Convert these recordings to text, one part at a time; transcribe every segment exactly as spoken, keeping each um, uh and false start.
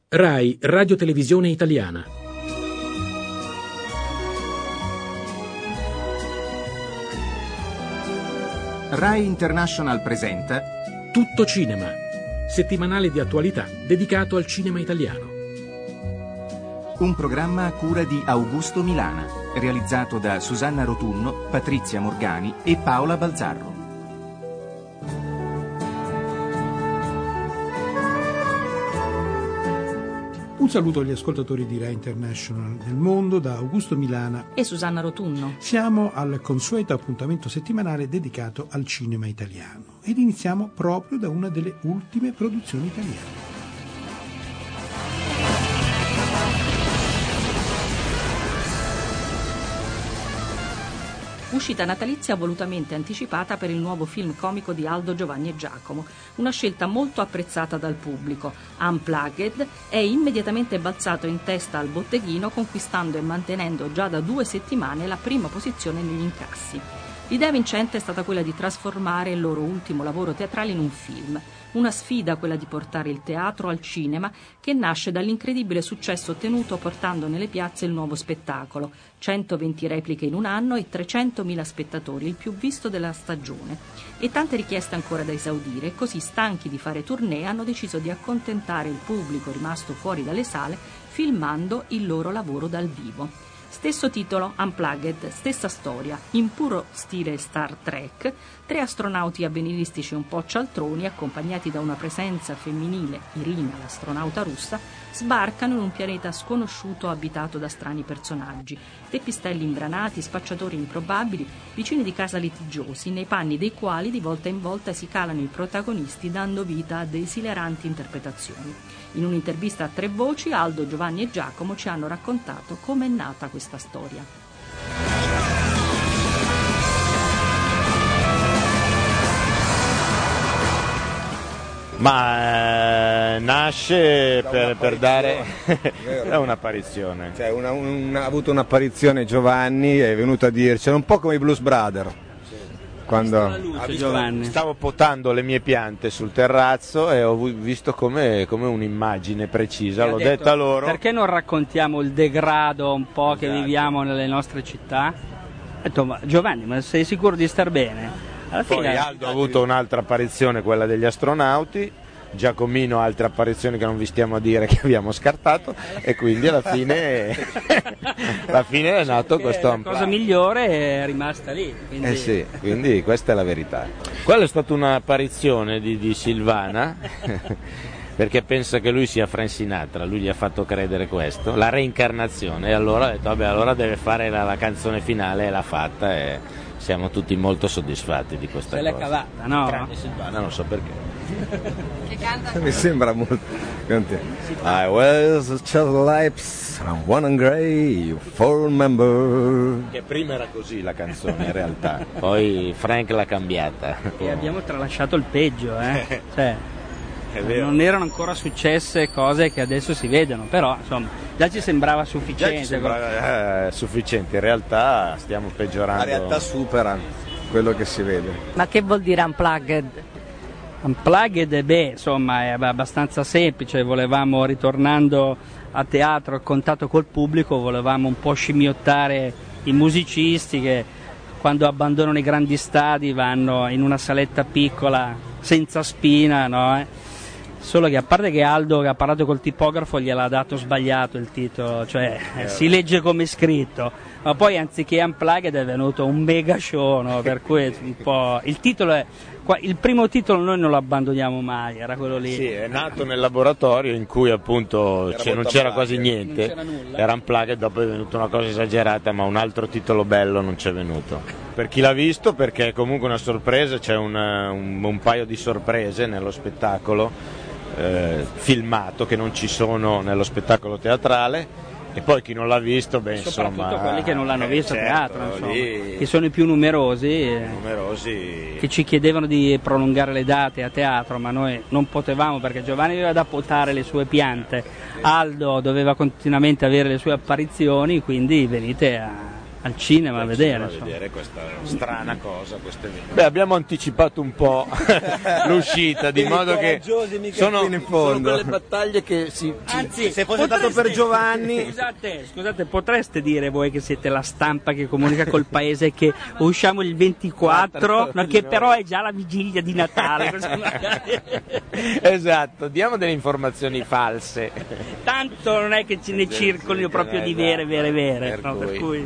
Rai Radio Televisione Italiana. Rai International presenta Tutto Cinema, settimanale di attualità dedicato al cinema italiano. Un programma a cura di Augusto Milana, realizzato da Susanna Rotunno, Patrizia Morgani e Paola Balzarro. Un saluto agli ascoltatori di Rai International nel mondo da Augusto Milana e Susanna Rotunno. Siamo al consueto appuntamento settimanale dedicato al cinema italiano ed iniziamo proprio da una delle ultime produzioni italiane. Uscita natalizia volutamente anticipata per il nuovo film comico di Aldo, Giovanni e Giacomo, una scelta molto apprezzata dal pubblico. Unplugged è immediatamente balzato in testa al botteghino, conquistando e mantenendo già da due settimane la prima posizione negli incassi. L'idea vincente è stata quella di trasformare il loro ultimo lavoro teatrale in un film, una sfida quella di portare il teatro al cinema, che nasce dall'incredibile successo ottenuto portando nelle piazze il nuovo spettacolo, centoventi repliche in un anno e trecentomila spettatori, il più visto della stagione, e tante richieste ancora da esaudire, e così, stanchi di fare tournée, hanno deciso di accontentare il pubblico rimasto fuori dalle sale filmando il loro lavoro dal vivo. Stesso titolo, Unplugged, stessa storia, in puro stile Star Trek, tre astronauti avveniristici un po' cialtroni, accompagnati da una presenza femminile, Irina, l'astronauta russa, sbarcano in un pianeta sconosciuto abitato da strani personaggi, teppistelli imbranati, spacciatori improbabili, vicini di casa litigiosi, nei panni dei quali di volta in volta si calano i protagonisti, dando vita a desideranti interpretazioni. In un'intervista a tre voci, Aldo, Giovanni e Giacomo ci hanno raccontato com'è nata questa storia. Ma eh, nasce per, per dare è un'apparizione. Cioè, una, una, ha avuto un'apparizione Giovanni, è venuto a dircelo, un po' come i Blues Brothers. Quando luce, visto, stavo potando le mie piante sul terrazzo e ho visto come, come un'immagine precisa, l'ho detto, detta loro. Perché non raccontiamo il degrado un po' che esatto. viviamo nelle nostre città? Ho detto, ma Giovanni, ma sei sicuro di star bene? Alla Poi fine... Aldo ha avuto un'altra apparizione, quella degli astronauti. Giacomino, altre apparizioni che non vi stiamo a dire, che abbiamo scartato, e quindi alla fine alla fine è nato perché questo la Unplugged. cosa migliore è rimasta lì, quindi... Eh sì, quindi questa è la verità. Quella è stata un'apparizione di, di Silvana perché pensa che lui sia Frank Sinatra, lui gli ha fatto credere questo, la reincarnazione, e allora ha detto vabbè, allora deve fare la, la canzone finale, e l'ha fatta, e siamo tutti molto soddisfatti di questa Se cosa. l'è cavata, no? Tranne Silvana, non so perché. Che canta? Mi sembra molto. I was a child lips, one and grey, for member. Che prima era così la canzone in realtà, poi Frank l'ha cambiata. E abbiamo tralasciato il peggio, eh? Cioè, è vero. Non erano ancora successe cose che adesso si vedono, però insomma già ci sembrava sufficiente. Già ci sembrava eh, sufficiente, in realtà stiamo peggiorando. La realtà supera quello che si vede. Ma che vuol dire Unplugged? Unplugged, beh, insomma, è abbastanza semplice. Volevamo, ritornando a teatro a contatto col pubblico, volevamo un po' scimmiottare i musicisti che quando abbandonano i grandi stadi vanno in una saletta piccola senza spina, no? Eh? Solo che, a parte che Aldo, che ha parlato col tipografo, gliel'ha dato sbagliato il titolo, cioè eh, si legge come scritto, ma poi anziché Unplugged è venuto un mega show, no? Per cui un po'... il titolo è... il primo titolo noi non lo abbandoniamo mai, era quello lì. Sì, è nato nel laboratorio in cui appunto c'è, non c'era quasi niente, non c'era nulla. Era Unplugged, dopo è venuta una cosa esagerata, ma un altro titolo bello non c'è venuto. Per chi l'ha visto, perché è comunque una sorpresa, c'è una, un, un paio di sorprese nello spettacolo eh, filmato che non ci sono nello spettacolo teatrale. E poi chi non l'ha visto, beh, soprattutto insomma, quelli che non l'hanno eh, visto a certo, teatro, insomma, lì, che sono i più numerosi, numerosi, che ci chiedevano di prolungare le date a teatro, ma noi non potevamo perché Giovanni aveva da potare le sue piante, Aldo doveva continuamente avere le sue apparizioni, quindi venite a, al cinema a vedere. A vedere questa strana cosa, questo evento. Beh, abbiamo anticipato un po' l'uscita, di modo che sono, in fondo. sono quelle battaglie che si... Anzi, se fosse stato per Giovanni... Scusate, scusate, potreste dire voi che siete la stampa che comunica col paese che usciamo il ventiquattro, no, che però è già la vigilia di Natale. Esatto, diamo delle informazioni false. Tanto non è che ce ne circolino proprio di vere, vere, vere. Per no, cui. Per cui...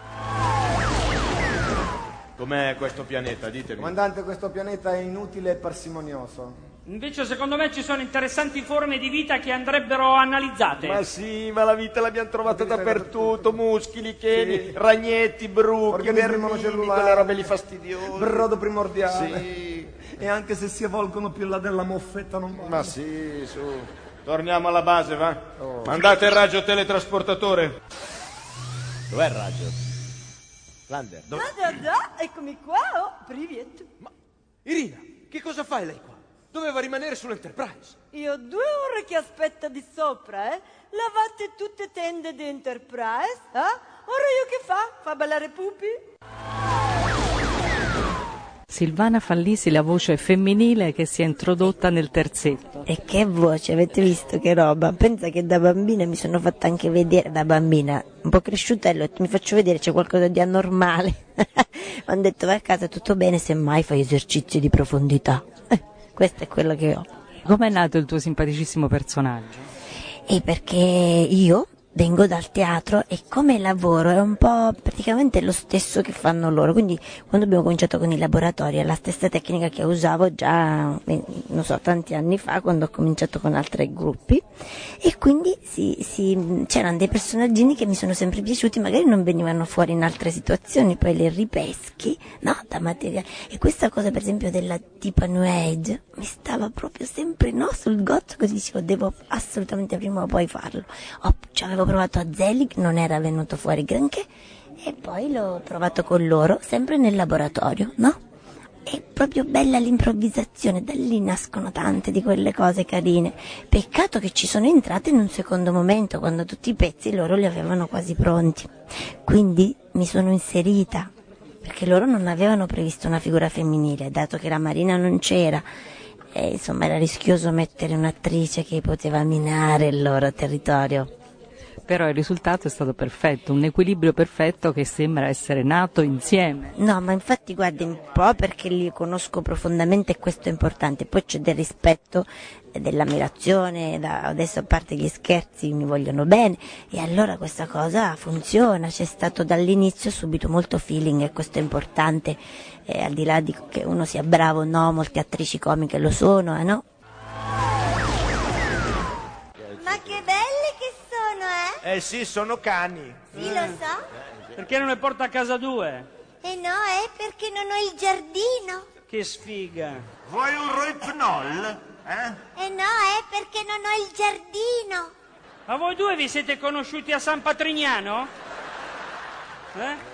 Com'è questo pianeta? Ditemi. Comandante, questo pianeta è inutile e parsimonioso. Invece secondo me ci sono interessanti forme di vita che andrebbero analizzate. Ma sì, ma la vita l'abbiamo trovata dappertutto, muschili, cheni, sì. ragnetti, bruchi, vermini, quelle robe lì fastidiose. Brodo primordiale. Sì. E anche se si evolgono più là della moffetta non va. Ma sì, su. Torniamo alla base, va? Oh. Mandate il raggio teletrasportatore. Dov'è il raggio? Lander, dove... Da, da, da, eccomi qua, oh, privet. Ma, Irina, che cosa fai lei qua? Doveva rimanere sull'Enterprise. Io ho due ore che aspetta di sopra, eh? Lavate tutte tende di Enterprise, eh? Ora io che fa? Fa ballare pupi? Silvana Fallisi, la voce femminile che si è introdotta nel terzetto. E che voce, avete visto che roba? Pensa che da bambina mi sono fatta anche vedere, da bambina, un po' cresciuta, e ho detto mi faccio vedere, c'è qualcosa di anormale. Ho detto vai a casa, tutto bene, semmai fai esercizi di profondità. Eh, questo è quello che ho. Com'è nato il tuo simpaticissimo personaggio? E perché io vengo dal teatro e come lavoro è un po' praticamente lo stesso che fanno loro, quindi quando abbiamo cominciato con i laboratori è la stessa tecnica che usavo già, non so, tanti anni fa quando ho cominciato con altri gruppi, e quindi si, si, c'erano dei personaggini che mi sono sempre piaciuti, magari non venivano fuori in altre situazioni, poi le ripeschi, no, da materiale, e questa cosa per esempio della tipa New Age mi stava proprio sempre, no, sul gozzo, così dicevo devo assolutamente prima o poi farlo. Ho, cioè, avevo provato a Zelig, non era venuto fuori granché, e poi l'ho provato con loro, sempre nel laboratorio, no? È proprio bella l'improvvisazione, da lì nascono tante di quelle cose carine. Peccato che ci sono entrate in un secondo momento, quando tutti i pezzi loro li avevano quasi pronti. Quindi mi sono inserita, perché loro non avevano previsto una figura femminile, dato che la Marina non c'era. E insomma era rischioso mettere un'attrice che poteva minare il loro territorio. Però il risultato è stato perfetto, un equilibrio perfetto che sembra essere nato insieme. No, ma infatti guardi, un po' perché li conosco profondamente e questo è importante, poi c'è del rispetto, dell'ammirazione, da adesso a parte gli scherzi mi vogliono bene, e allora questa cosa funziona, c'è stato dall'inizio subito molto feeling e questo è importante, eh, al di là di che uno sia bravo o no, molte attrici comiche lo sono, eh no? Ma che belle che sono, eh? Eh sì, sono cani. Sì, lo so. Perché non ne porta a casa due? Eh no, eh, perché non ho il giardino. Che sfiga. Vuoi un roipnol? Eh? Eh no, eh, perché non ho il giardino. Ma voi due vi siete conosciuti a San Patrignano? Eh?